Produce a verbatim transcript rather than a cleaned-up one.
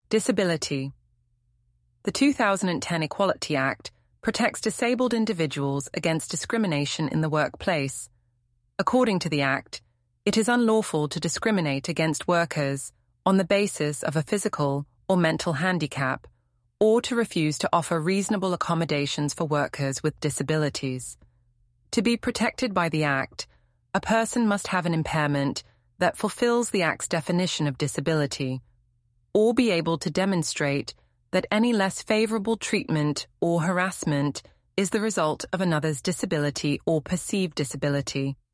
Disability. The two thousand ten Equality Act protects disabled individuals against discrimination in the workplace. According to the Act, it is unlawful to discriminate against workers on the basis of a physical or mental handicap, or to refuse to offer reasonable accommodations for workers with disabilities. To be protected by the Act, a person must have an impairment that fulfills the Act's definition of disability, or be able to demonstrate that any less favorable treatment or harassment is the result of another's disability or perceived disability.